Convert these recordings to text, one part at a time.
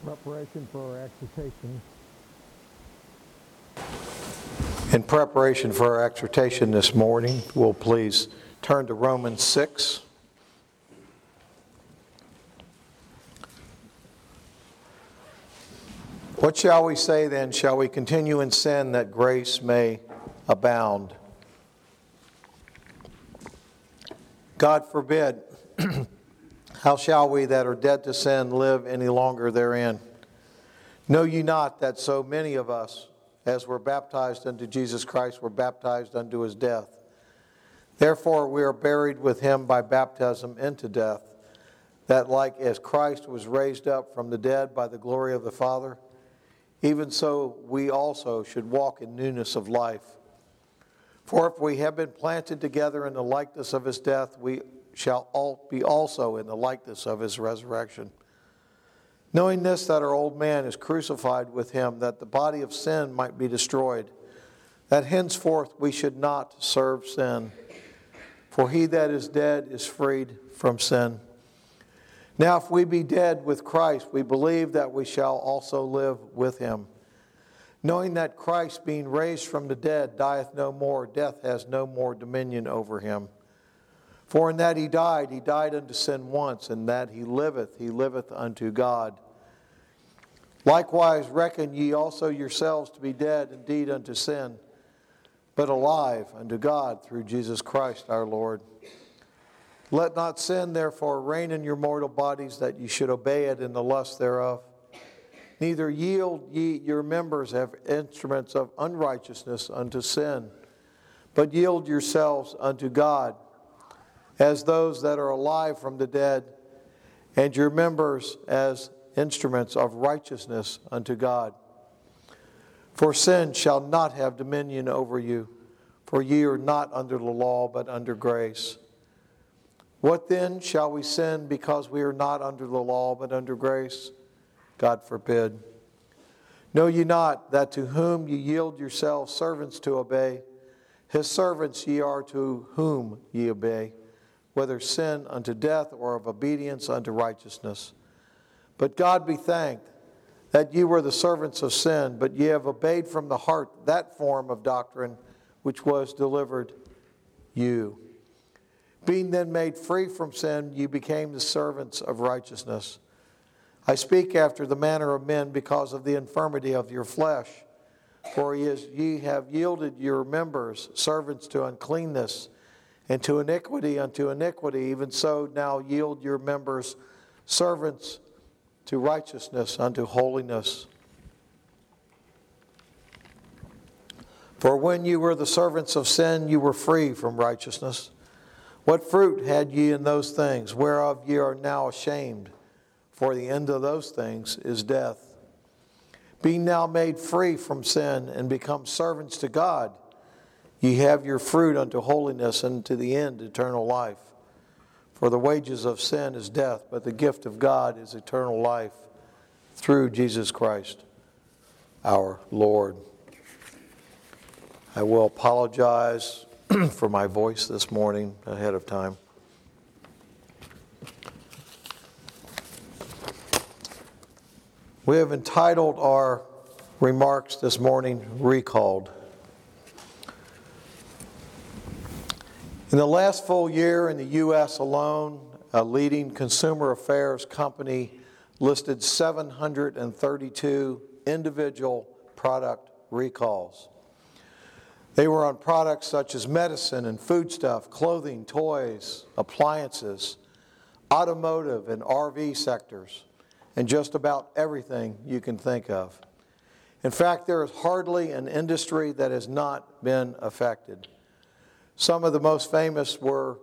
Preparation for our exhortation. In preparation for our exhortation this morning, we'll please turn to Romans 6. What shall we say then? Shall we continue in sin that grace may abound? God forbid. How shall we that are dead to sin live any longer therein? Know ye not that so many of us, as were baptized unto Jesus Christ, were baptized unto his death? Therefore we are buried with him by baptism into death, that like as Christ was raised up from the dead by the glory of the Father, even so we also should walk in newness of life. For if we have been planted together in the likeness of his death, we shall all be also in the likeness of his resurrection. Knowing this, that our old man is crucified with him, that the body of sin might be destroyed, that henceforth we should not serve sin. For he that is dead is freed from sin. Now if we be dead with Christ, we believe that we shall also live with him. Knowing that Christ, being raised from the dead, dieth no more, death has no more dominion over him. For in that he died unto sin once, and that he liveth unto God. Likewise reckon ye also yourselves to be dead indeed unto sin, but alive unto God through Jesus Christ our Lord. Let not sin therefore reign in your mortal bodies, that ye should obey it in the lust thereof. Neither yield ye your members as instruments of unrighteousness unto sin, but yield yourselves unto God, as those that are alive from the dead, and your members as instruments of righteousness unto God. For sin shall not have dominion over you, for ye are not under the law, but under grace. What then? Shall we sin because we are not under the law, but under grace? God forbid. Know ye not that to whom ye yield yourselves servants to obey, his servants ye are to whom ye obey, whether sin unto death or of obedience unto righteousness. But God be thanked that ye were the servants of sin, but ye have obeyed from the heart that form of doctrine which was delivered you. Being then made free from sin, ye became the servants of righteousness. I speak after the manner of men because of the infirmity of your flesh. For ye have yielded your members servants to uncleanness, and to iniquity unto iniquity, even so now yield your members servants to righteousness unto holiness. For when you were the servants of sin, you were free from righteousness. What fruit had ye in those things, whereof ye are now ashamed? For the end of those things is death. Being now made free from sin and become servants to God, ye have your fruit unto holiness, and to the end eternal life. For the wages of sin is death, but the gift of God is eternal life through Jesus Christ our Lord. I will apologize for my voice this morning ahead of time. We have entitled our remarks this morning, Recalled. In the last full year in the U.S. alone, a leading consumer affairs company listed 732 individual product recalls. They were on products such as medicine and foodstuff, clothing, toys, appliances, automotive and RV sectors, and just about everything you can think of. In fact, there is hardly an industry that has not been affected. Some of the most famous were,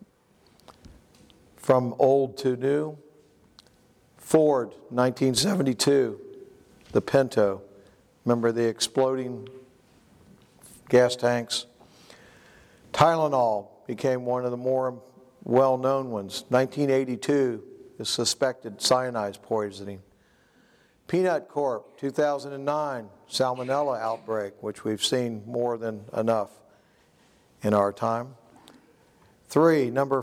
from old to new, Ford, 1972, the Pinto. Remember the exploding gas tanks? Tylenol became one of the more well-known ones. 1982 is suspected cyanide poisoning. Peanut Corp, 2009, salmonella outbreak, which we've seen more than enough in our time.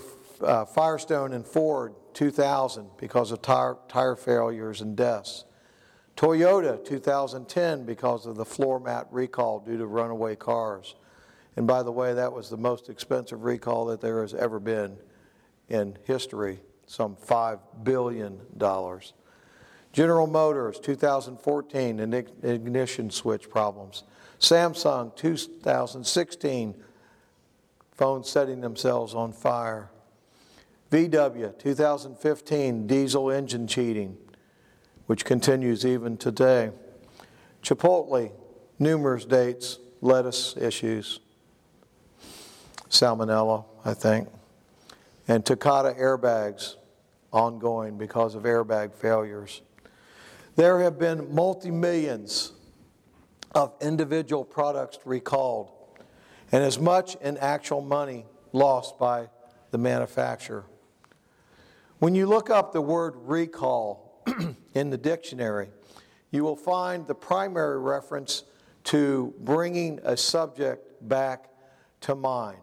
Firestone and Ford, 2000, because of tire failures and deaths. Toyota 2010 because of the floor mat recall due to runaway cars. And by the way, that was the most expensive recall that there has ever been in history, some $5 billion. General Motors 2014 ignition switch problems. Samsung 2016 phones setting themselves on fire. VW 2015 diesel engine cheating, which continues even today. Chipotle, numerous dates, lettuce issues. Salmonella, I think. And Takata airbags, ongoing because of airbag failures. There have been multi-millions of individual products recalled, and as much in actual money lost by the manufacturer. When you look up the word recall in the dictionary, you will find the primary reference to bringing a subject back to mind.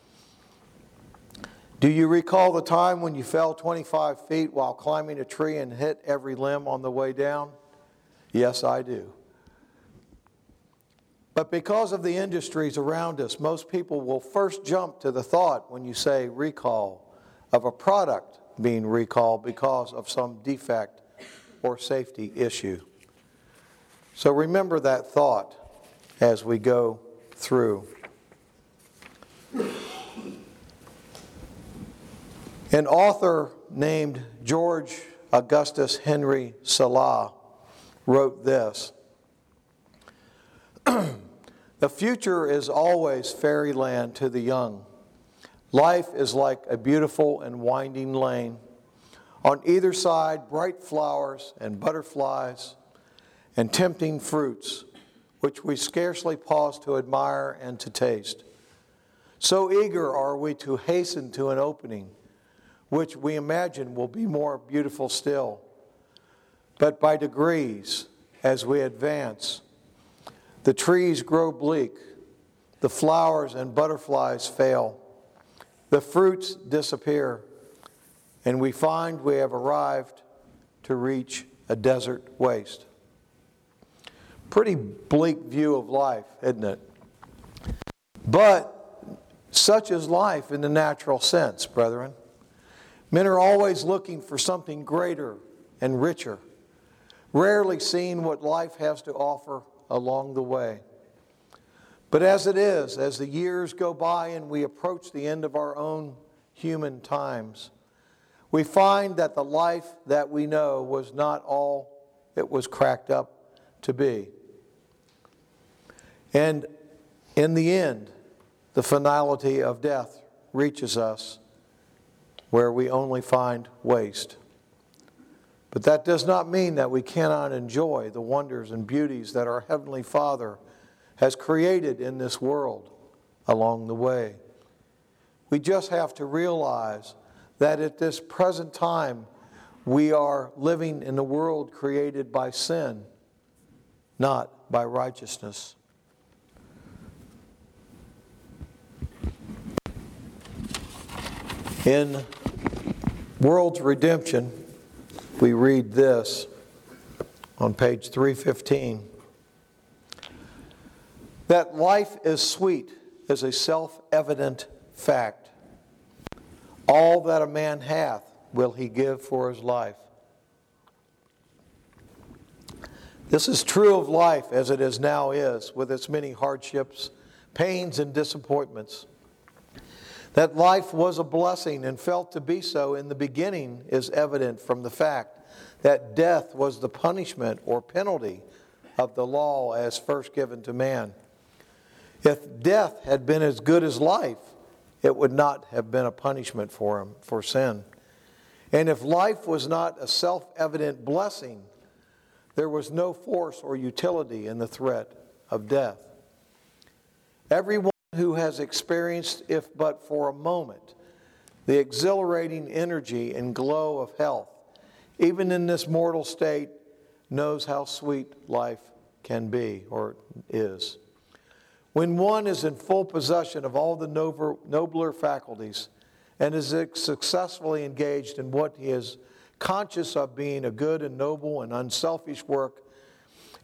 Do you recall the time when you fell 25 feet while climbing a tree and hit every limb on the way down? Yes, I do. But because of the industries around us, most people will first jump to the thought when you say recall of a product being recalled because of some defect or safety issue. So remember that thought as we go through. An author named George Augustus Henry Salah wrote this: "The future is always fairyland to the young. Life is like a beautiful and winding lane. On either side, bright flowers and butterflies and tempting fruits, which we scarcely pause to admire and to taste. So eager are we to hasten to an opening, which we imagine will be more beautiful still. But by degrees, as we advance, the trees grow bleak, the flowers and butterflies fail, the fruits disappear, and we find we have arrived to reach a desert waste." Pretty bleak view of life, isn't it? But such is life in the natural sense, brethren. Men are always looking for something greater and richer, rarely seeing what life has to offer along the way. But as it is, as the years go by and we approach the end of our own human times, we find that the life that we know was not all it was cracked up to be. And in the end, the finality of death reaches us, where we only find waste. But that does not mean that we cannot enjoy the wonders and beauties that our Heavenly Father has created in this world along the way. We just have to realize that at this present time, we are living in a world created by sin, not by righteousness. In World's Redemption, we read this on page 315. That life is sweet is a self-evident fact. All that a man hath will he give for his life. This is true of life as it is now is, with its many hardships, pains, and disappointments. That life was a blessing and felt to be so in the beginning is evident from the fact that death was the punishment or penalty of the law as first given to man. If death had been as good as life, it would not have been a punishment for him for sin. And if life was not a self-evident blessing, there was no force or utility in the threat of death. Everyone who has experienced, if but for a moment, the exhilarating energy and glow of health, even in this mortal state, knows how sweet life can be or is. When one is in full possession of all the nobler faculties and is successfully engaged in what he is conscious of being a good and noble and unselfish work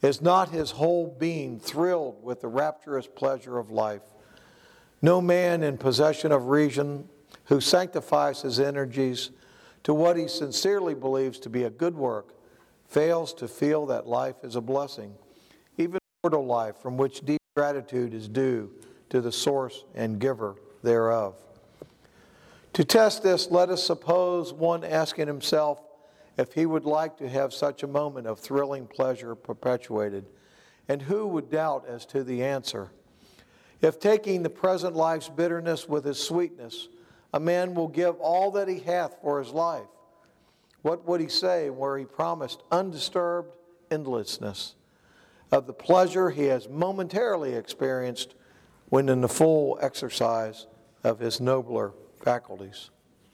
Is not his whole being thrilled with the rapturous pleasure of life? No man in possession of reason who sanctifies his energies to what he sincerely believes to be a good work fails to feel that life is a blessing, even mortal life, from which deep gratitude is due to the source and giver thereof. To test this, let us suppose one asking himself if he would like to have such a moment of thrilling pleasure perpetuated, and who would doubt as to the answer? If taking the present life's bitterness with its sweetness, a man will give all that he hath for his life, what would he say where he promised undisturbed endlessness of the pleasure he has momentarily experienced when in the full exercise of his nobler faculties?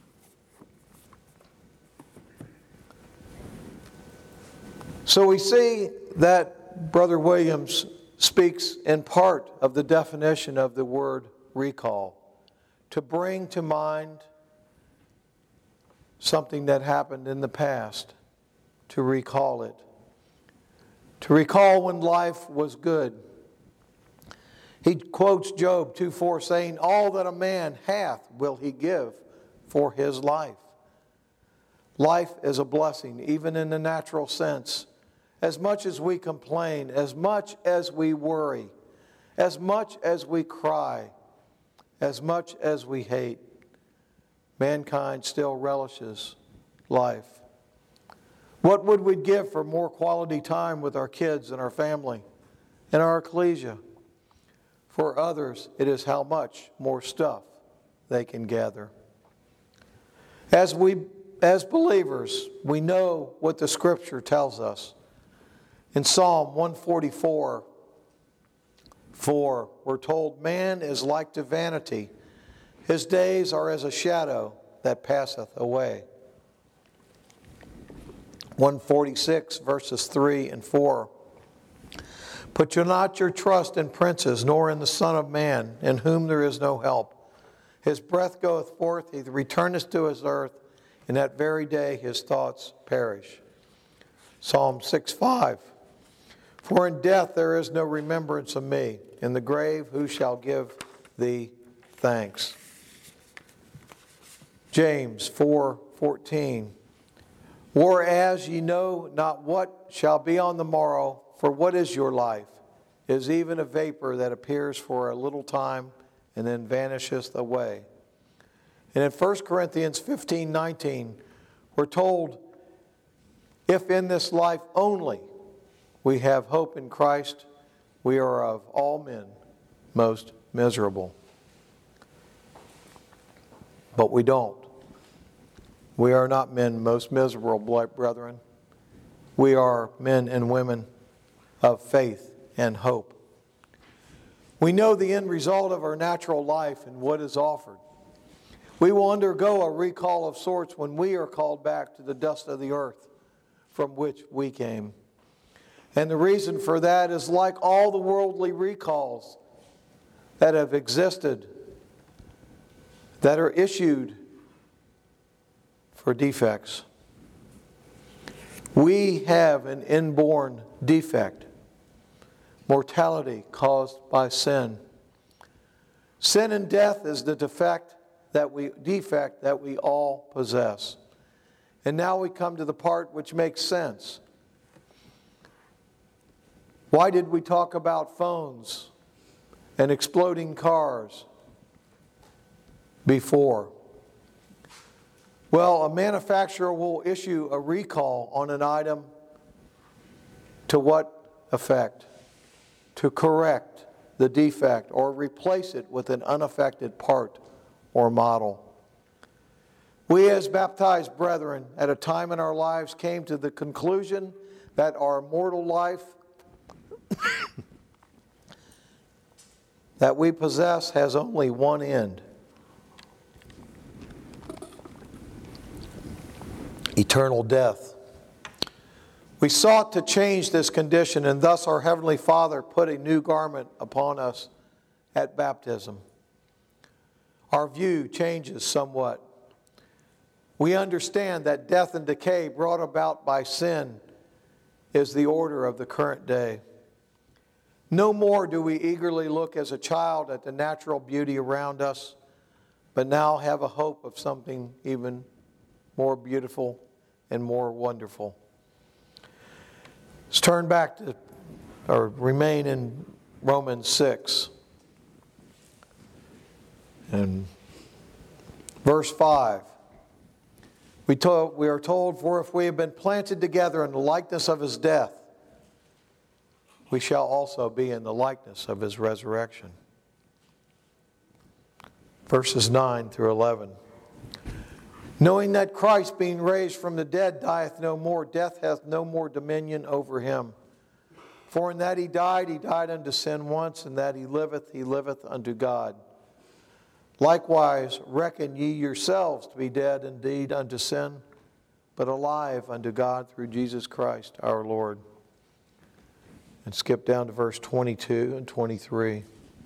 So we see that Brother Williams speaks in part of the definition of the word recall, to bring to mind something that happened in the past, to recall it, to recall when life was good. He quotes Job 2:4 saying, all that a man hath will he give for his life. Life is a blessing, even in the natural sense. As much as we complain, as much as we worry, as much as we cry, as much as we hate, mankind still relishes life. What would we give for more quality time with our kids and our family and our ecclesia? For others, it is how much more stuff they can gather. As believers, we know what the Scripture tells us. In Psalm 144, 4, we're told, man is like to vanity. His days are as a shadow that passeth away. 146, verses 3 and 4. Put you not your trust in princes, nor in the Son of Man, in whom there is no help. His breath goeth forth, he returneth to his earth, and that very day his thoughts perish. Psalm 6:5. For in death there is no remembrance of me. In the grave who shall give thee thanks? James 4:14. Whereas ye know not what shall be on the morrow, for what is your life? It is even a vapor that appears for a little time and then vanisheth away. And in 1 Corinthians 15:19, we're told, if in this life only we have hope in Christ, we are of all men most miserable. But we don't. We are not men most miserable, brethren. We are men and women of faith and hope. We know the end result of our natural life and what is offered. We will undergo a recall of sorts when we are called back to the dust of the earth from which we came. And the reason for that is like all the worldly recalls that have existed, that are issued for defects. We have an inborn defect, mortality caused by sin. Sin and death is the defect that we all possess. And now we come to the part which makes sense. Why did we talk about phones and exploding cars before? Well, a manufacturer will issue a recall on an item to what effect? To correct the defect or replace it with an unaffected part or model. We as baptized brethren at a time in our lives came to the conclusion that our mortal life that we possess has only one end: eternal death. We sought to change this condition, and thus our Heavenly Father put a new garment upon us at baptism. Our view changes somewhat. We understand that death and decay brought about by sin is the order of the current day. No more do we eagerly look as a child at the natural beauty around us, but now have a hope of something even more beautiful and more wonderful. Let's turn back to, or remain in Romans 6. And verse 5. We are told, for if we have been planted together in the likeness of his death, we shall also be in the likeness of his resurrection. Verses 9 through 11. Knowing that Christ, being raised from the dead, dieth no more, death hath no more dominion over him. For in that he died unto sin once, and that he liveth unto God. Likewise, reckon ye yourselves to be dead indeed unto sin, but alive unto God through Jesus Christ our Lord. And skip down to verse 22 and 23.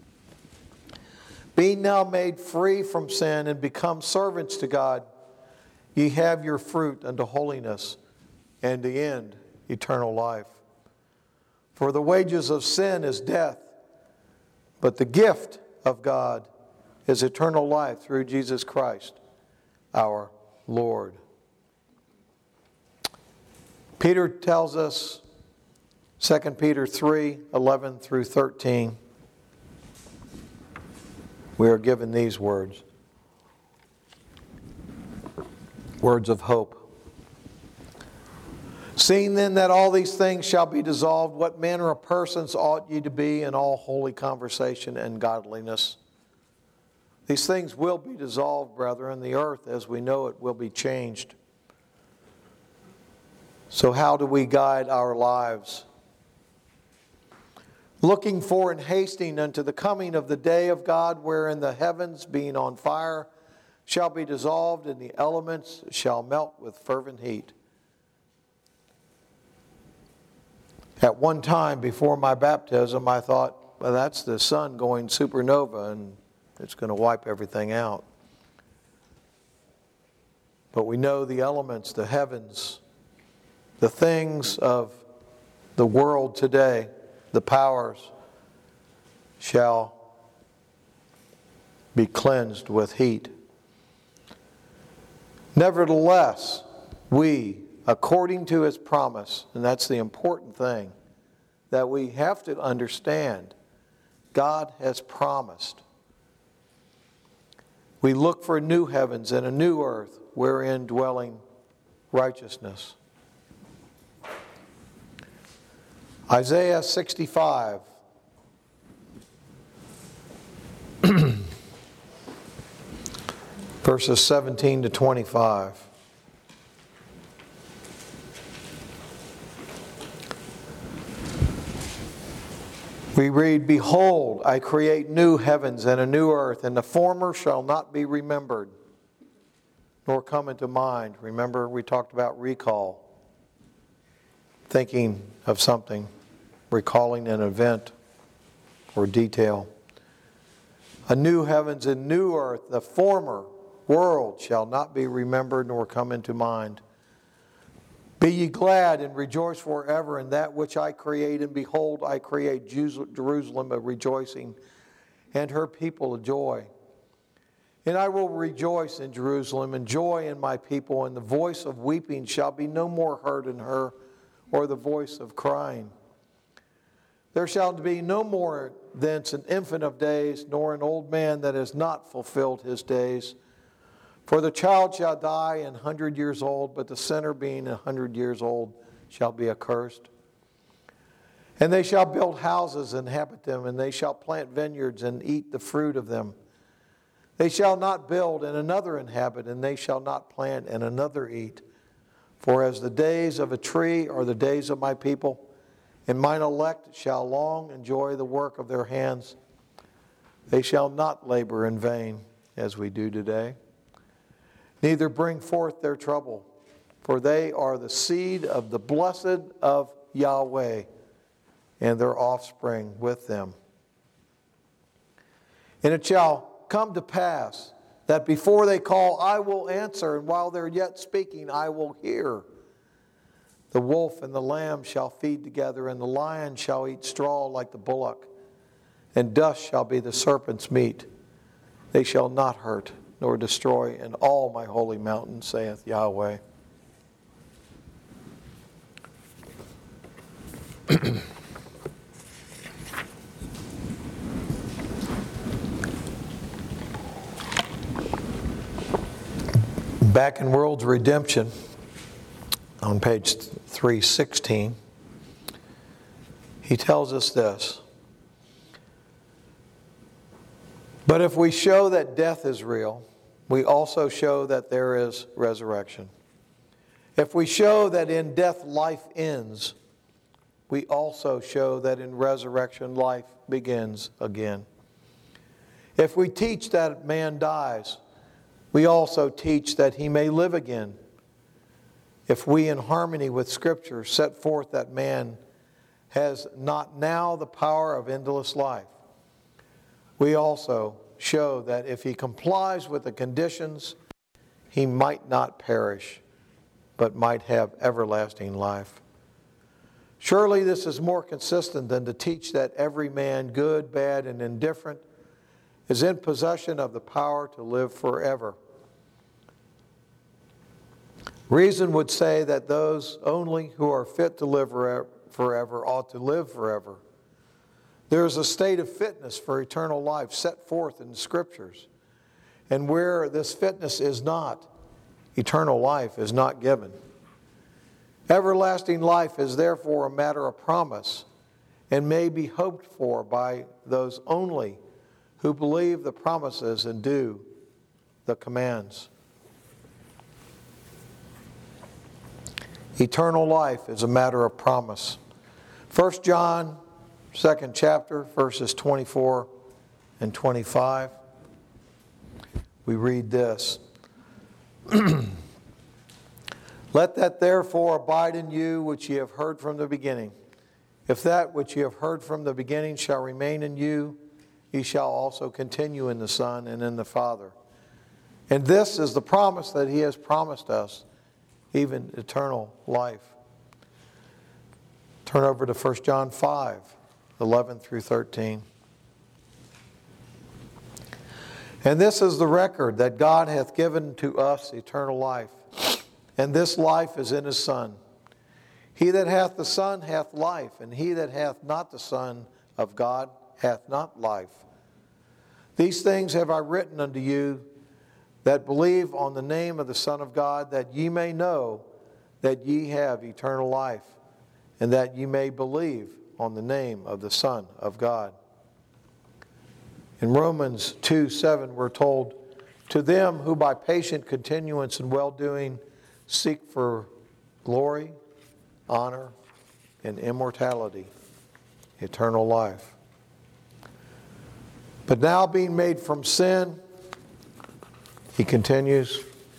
Being now made free from sin and become servants to God, ye have your fruit unto holiness, and the end eternal life. For the wages of sin is death, but the gift of God is eternal life through Jesus Christ our Lord. Peter tells us, 2 Peter 3, 11 through 13, we are given these words. Words of hope. Seeing then that all these things shall be dissolved, what manner of persons ought ye to be in all holy conversation and godliness? These things will be dissolved, brethren. The earth as we know it will be changed. So how do we guide our lives? Looking for and hasting unto the coming of the day of God, wherein the heavens, being on fire, shall be dissolved, and the elements shall melt with fervent heat. At one time before my baptism, I thought, well, that's the sun going supernova, and it's going to wipe everything out. But we know the elements, the heavens, the things of the world today, the powers, shall be cleansed with heat. Nevertheless, we, according to his promise, and that's the important thing that we have to understand, God has promised. We look for new heavens and a new earth wherein dwelling righteousness. Isaiah 65. Verses 17 to 25. We read, Behold, I create new heavens and a new earth, and the former shall not be remembered, nor come into mind. Remember, we talked about recall. Thinking of something, recalling an event or detail. A new heavens and new earth, the former world shall not be remembered nor come into mind. Be ye glad and rejoice forever in that which I create, and behold, I create Jerusalem a rejoicing, and her people a joy. And I will rejoice in Jerusalem, and joy in my people, and the voice of weeping shall be no more heard in her, or the voice of crying. There shall be no more thence an infant of days, nor an old man that has not fulfilled his days. For the child shall die 100 years old, but the sinner being 100 years old shall be accursed. And they shall build houses and inhabit them, and they shall plant vineyards and eat the fruit of them. They shall not build and another inhabit, and they shall not plant and another eat. For as the days of a tree are the days of my people, and mine elect shall long enjoy the work of their hands. They shall not labor in vain, as we do today, neither bring forth their trouble, for they are the seed of the blessed of Yahweh, and their offspring with them. And it shall come to pass that before they call, I will answer, and while they're yet speaking, I will hear. The wolf and the lamb shall feed together, and the lion shall eat straw like the bullock, and dust shall be the serpent's meat. They shall not hurt nor destroy in all my holy mountain, saith Yahweh. Back in World's Redemption, on page 316, he tells us this. But if we show that death is real, we also show that there is resurrection. If we show that in death life ends, we also show that in resurrection life begins again. If we teach that man dies, we also teach that he may live again. If we, in harmony with Scripture, set forth that man has not now the power of endless life, we also show that if he complies with the conditions, he might not perish, but might have everlasting life. Surely this is more consistent than to teach that every man, good, bad, and indifferent, is in possession of the power to live forever. Reason would say that those only who are fit to live forever ought to live forever. There is a state of fitness for eternal life set forth in the Scriptures. And where this fitness is not, eternal life is not given. Everlasting life is therefore a matter of promise and may be hoped for by those only who believe the promises and do the commands. Eternal life is a matter of promise. 1 John, 2nd chapter, verses 24 and 25. We read this. Let that therefore abide in you which ye have heard from the beginning. If that which ye have heard from the beginning shall remain in you, ye shall also continue in the Son and in the Father. And this is the promise that he has promised us, even eternal life. Turn over to 1 John 5, 11 through 13. And this is the record that God hath given to us eternal life, and this life is in his Son. He that hath the Son hath life, and he that hath not the Son of God hath not life. These things have I written unto you that believe on the name of the Son of God, that ye may know that ye have eternal life, and that ye may believe on the name of the Son of God. In Romans 2:7 we're told, to them who by patient continuance in well-doing seek for glory, honor, and immortality, eternal life. But now being made from sin, he continues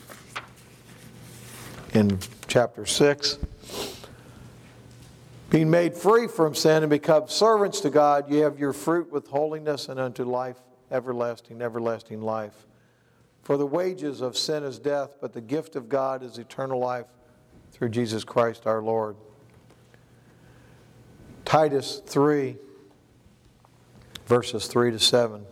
in chapter 6, being made free from sin and become servants to God, you have your fruit with holiness and unto life, everlasting, everlasting life. For the wages of sin is death, but the gift of God is eternal life through Jesus Christ our Lord. Titus 3, verses 3 to 7.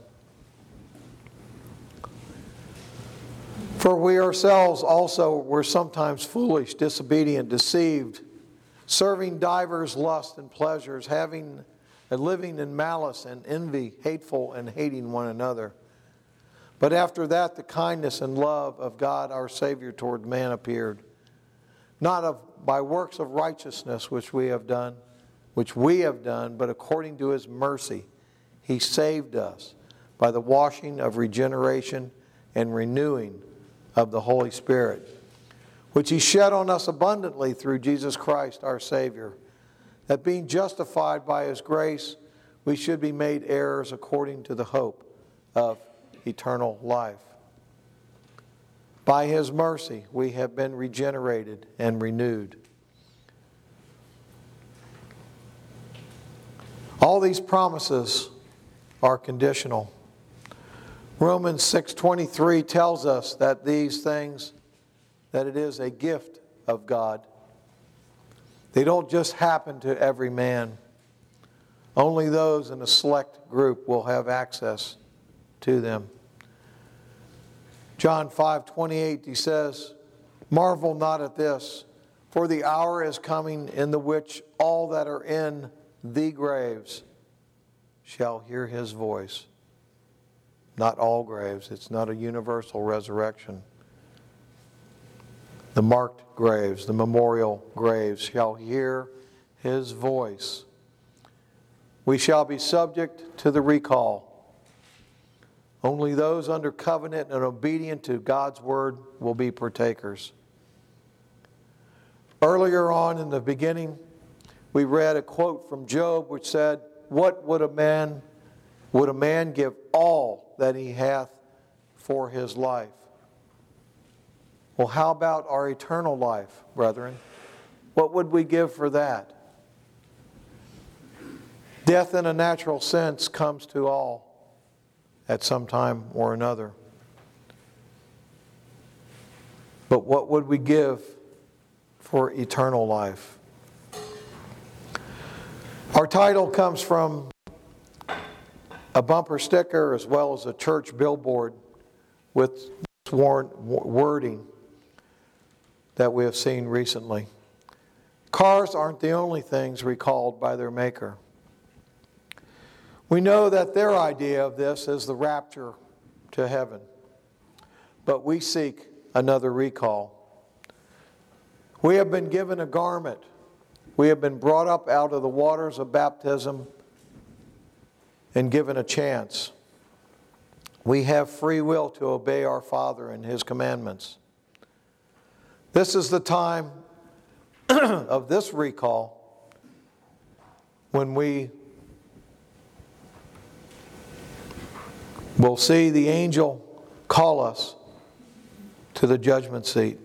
For we ourselves also were sometimes foolish, disobedient, deceived, serving divers lusts and pleasures, having a living in malice and envy, hateful and hating one another. But after that the kindness and love of God our Savior toward man appeared, not by works of righteousness which we have done, but according to his mercy he saved us by the washing of regeneration and renewing of the Holy Spirit, which he shed on us abundantly through Jesus Christ our Savior, that being justified by his grace, we should be made heirs according to the hope of eternal life. By his mercy we have been regenerated and renewed. All these promises are conditional. Romans 6:23 tells us that these things, that it is a gift of God. They don't just happen to every man. Only those in a select group will have access to them. John 5:28, he says, "Marvel not at this, for the hour is coming in the which all that are in the graves shall hear his voice." Not all graves. It's not a universal resurrection. The marked graves, the memorial graves, shall hear his voice. We shall be subject to the recall. Only those under covenant and obedient to God's word will be partakers. Earlier on in the beginning, we read a quote from Job which said, "What would a man give all that he hath for his life?" Well, how about our eternal life, brethren? What would we give for that? Death in a natural sense comes to all at some time or another. But what would we give for eternal life? Our title comes from a bumper sticker as well as a church billboard with wording that we have seen recently. Cars aren't the only things recalled by their maker. We know that their idea of this is the rapture to heaven, but we seek another recall. We have been given a garment. We have been brought up out of the waters of baptism and given a chance. We have free will to obey our Father and His commandments. This is the time of this recall when we will see the angel call us to the judgment seat.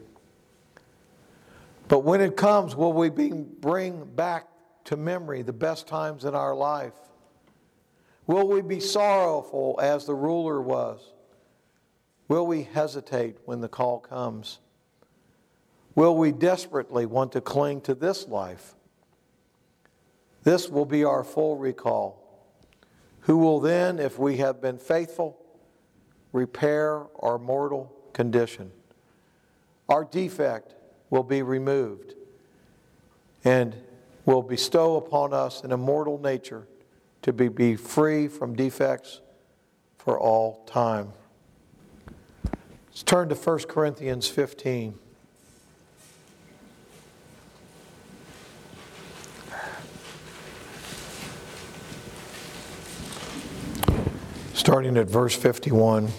But when it comes, will we bring back to memory the best times in our life? Will we be sorrowful as the ruler was? Will we hesitate when the call comes? Will we desperately want to cling to this life? This will be our full recall. Who will then, if we have been faithful, repair our mortal condition? Our defect will be removed and will bestow upon us an immortal nature to be free from defects for all time. Let's turn to 1 Corinthians 15. Starting at verse 51.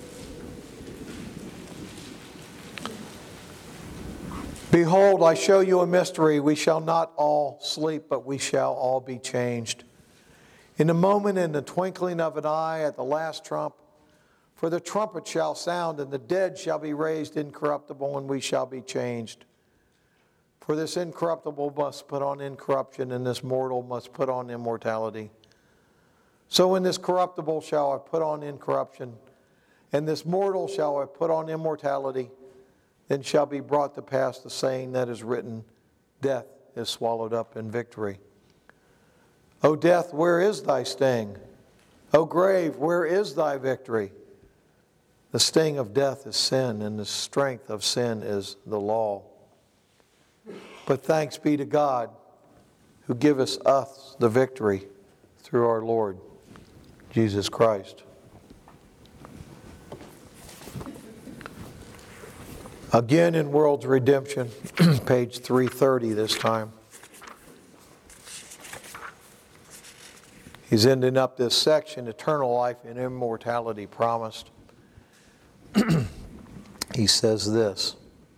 "Behold, I show you a mystery. We shall not all sleep, but we shall all be changed. In a moment, in the twinkling of an eye, at the last trump. For the trumpet shall sound, and the dead shall be raised incorruptible, and we shall be changed. For this incorruptible must put on incorruption, and this mortal must put on immortality. So in this corruptible shall I put on incorruption, and this mortal shall I put on immortality. Then shall be brought to pass the saying that is written, Death is swallowed up in victory. O death, where is thy sting? O grave, where is thy victory? The sting of death is sin, and the strength of sin is the law. But thanks be to God, who giveth us the victory through our Lord Jesus Christ." Again in World's Redemption, page 330 this time. He's ending up this section, eternal life and immortality promised. He says this.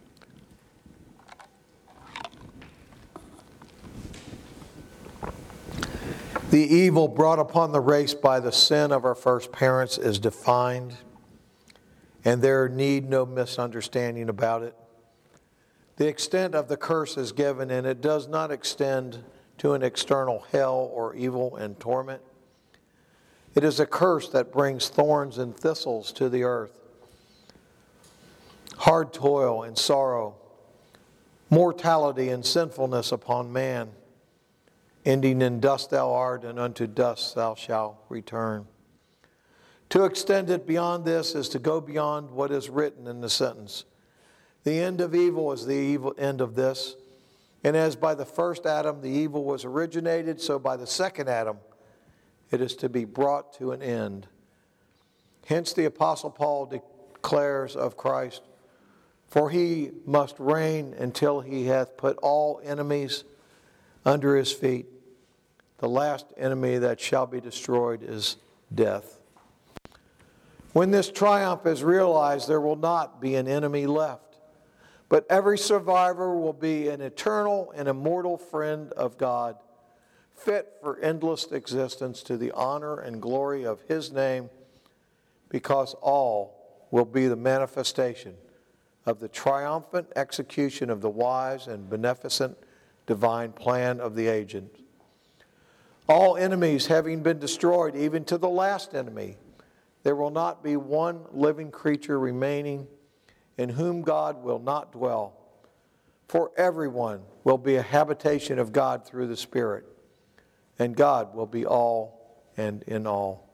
"The evil brought upon the race by the sin of our first parents is defined, and there need no misunderstanding about it. The extent of the curse is given, and it does not extend to an external hell or evil and torment. It is a curse that brings thorns and thistles to the earth, hard toil and sorrow, mortality and sinfulness upon man, ending in dust thou art, and unto dust thou shalt return. To extend it beyond this is to go beyond what is written in the sentence. The end of evil is the evil end of this. And as by the first Adam the evil was originated, so by the second Adam it is to be brought to an end. Hence the Apostle Paul declares of Christ, for he must reign until he hath put all enemies under his feet. The last enemy that shall be destroyed is death. When this triumph is realized, there will not be an enemy left, but every survivor will be an eternal and immortal friend of God, fit for endless existence to the honor and glory of His name, because all will be the manifestation of the triumphant execution of the wise and beneficent divine plan of the agent. All enemies having been destroyed, even to the last enemy, there will not be one living creature remaining in whom God will not dwell. For everyone will be a habitation of God through the Spirit, and God will be all and in all.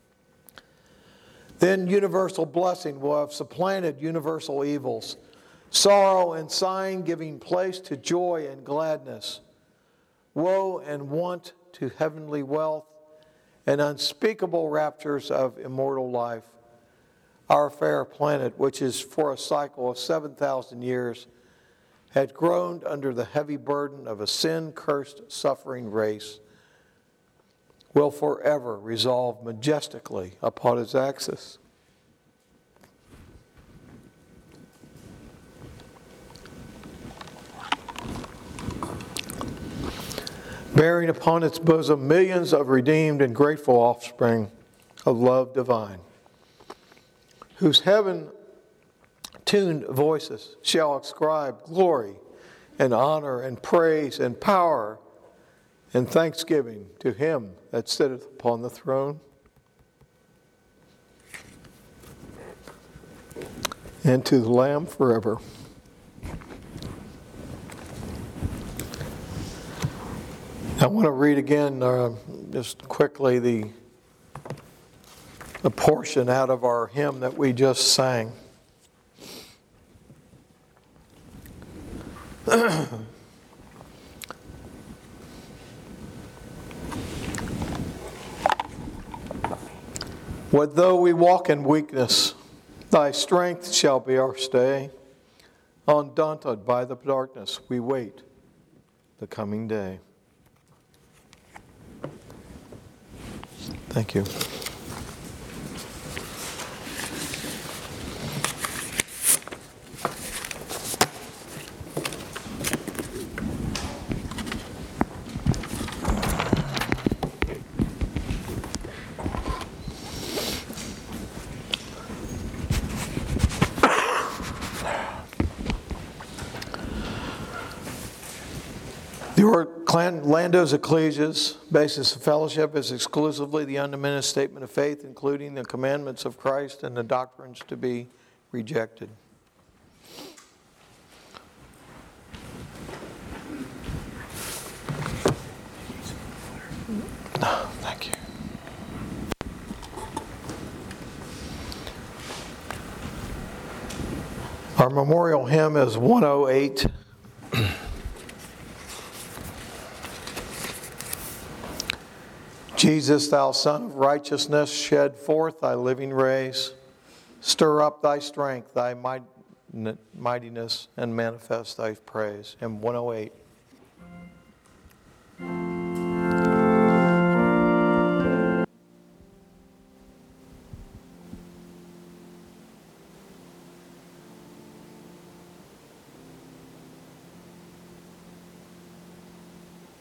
Then universal blessing will have supplanted universal evils, sorrow and sighing giving place to joy and gladness, woe and want to heavenly wealth, and unspeakable raptures of immortal life. Our fair planet, which is for a cycle of 7,000 years, had groaned under the heavy burden of a sin-cursed, suffering race, will forever resolve majestically upon its axis. Bearing upon its bosom millions of redeemed and grateful offspring of love divine, whose heaven-tuned voices shall ascribe glory and honor and praise and power and thanksgiving to Him that sitteth upon the throne and to the Lamb forever. I want to read again, just quickly, the portion out of our hymn that we just sang. What though we walk in weakness, Thy strength shall be our stay. Undaunted by the darkness, we wait the coming day. Thank you. The Orlando's Ecclesia's basis of fellowship is exclusively the undiminished statement of faith, including the commandments of Christ and the doctrines to be rejected. Thank you. Our memorial hymn is 108. Jesus, thou Son of righteousness, shed forth thy living rays. Stir up thy strength, thy mightiness, and manifest thy praise. Hymn 108.